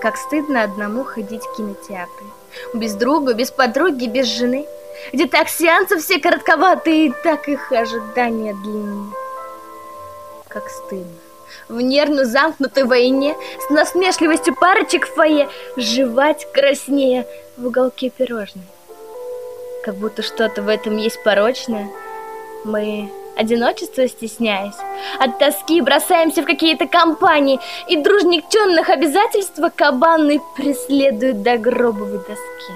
Как стыдно одному ходить в кинотеатры. Без друга, без подруги, без жены. Где так сеансы все коротковатые, и так их ожидания длиннее. Как стыдно. В нервно замкнутой войне с насмешливостью парочек в фойе жевать краснее в уголке пирожной. Как будто что-то в этом есть порочное. Мы, одиночество стесняясь, от тоски бросаемся в какие-то компании, и друж никчемных обязательства кабаны преследуют до гробовой доски.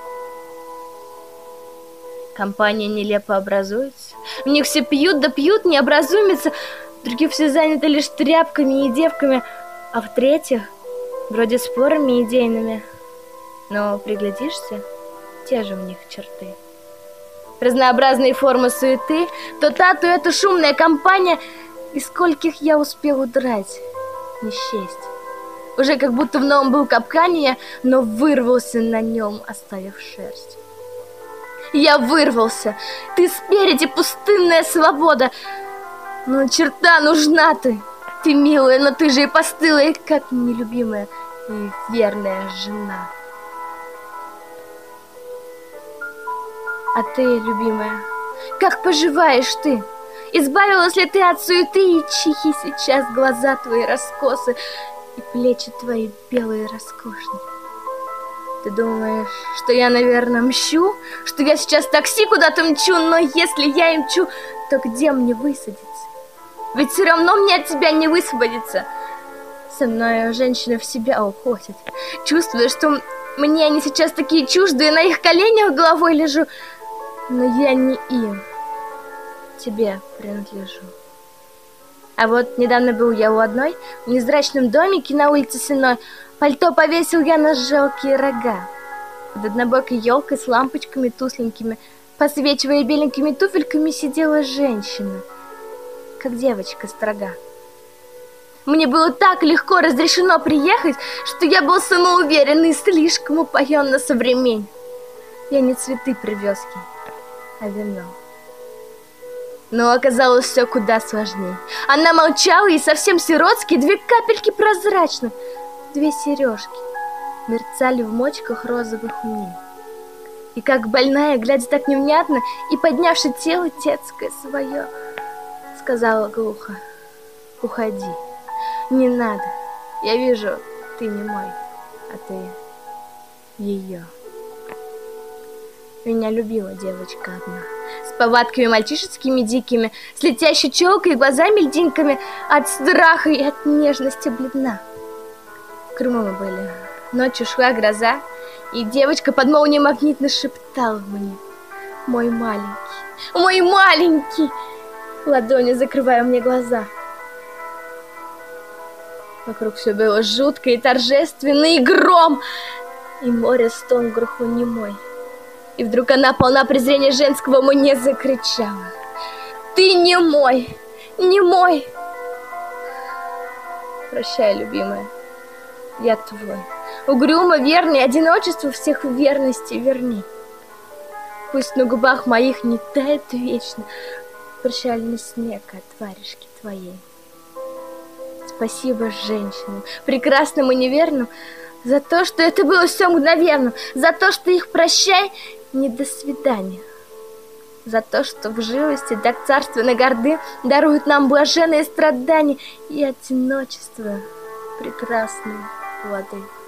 Компания нелепо образуется, в них все пьют да пьют, не образумится, другие все заняты лишь тряпками и девками, а в-третьих, вроде спорами идейными. Но приглядишься, те же у них черты. Разнообразные формы суеты, то та, то эта шумная компания, из скольких я успел удрать, не счесть. Уже как будто в новом был капкане я, но вырвался на нем, оставив шерсть. Я вырвался, ты спереди, пустынная свобода. Но черта нужна ты милая, но ты же и постылая, как нелюбимая и верная жена. А ты, любимая, как поживаешь ты? Избавилась ли ты от суеты, и чьи сейчас глаза твои раскосы, и плечи твои белые роскошные? Ты думаешь, что я, наверное, мщу, что я сейчас в такси куда-то мчу, но если я и мчу, то где мне высадиться? Ведь все равно мне от тебя не высвободиться. Со мной женщина в себя уходит, чувствуя, что мне они сейчас такие чуждые, на их коленях головой лежу, но я не им, тебе принадлежу. А вот недавно был я у одной в невзрачном домике на улице Сенной. Пальто повесил я на жалкие рога. Под однобокой елкой с лампочками тусленькими, посвечивая беленькими туфельками, сидела женщина, как девочка строга. Мне было так легко разрешено приехать, что я был самоуверенный и слишком упоенно современен. Я не цветы привез ей, а вино. Но оказалось все куда сложнее. Она молчала, и совсем сиротски 2 капельки прозрачных, 2 сережки мерцали в мочках розовых у ней. И как больная, глядя так невнятно и поднявши тело детское свое, сказала глухо: уходи, не надо, я вижу, ты не мой, а ты ее. Меня любила девочка одна, с повадками мальчишескими дикими, с летящей челкой и глазами льдинками, от страха и от нежности бледна. В Крыму мы были, ночью шла гроза, и девочка под молнией магнитно шептала мне: мой маленький, ладонью закрывая мне глаза. Вокруг все было жутко и торжественно, и гром, и море стон глухонемой. И вдруг она, полна презрения женского, мне закричала: ты не мой, не мой. Прощай, любимая, я твой. Угрюмо верный, одиночество всех верности верни. Пусть на губах моих не тает вечно прощальный снег от варежки твоей. Спасибо женщинам, прекрасным и неверным, за то, что это было все мгновенно, за то, что их прощай, не до свидания, за то, что в живости так царственно горды даруют нам блаженные страдания и одиночество прекрасные плоды.